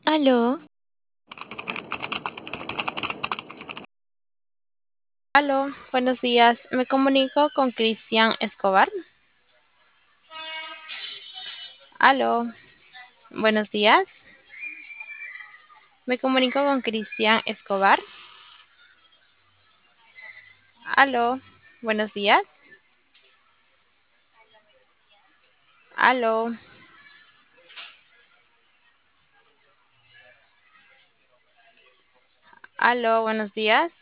Aló, Aló, buenos días. Me comunico con Cristian Escobar. Aló, buenos días. Me comunico con Cristian Escobar. Aló, buenos días. Aló, aló, buenos días.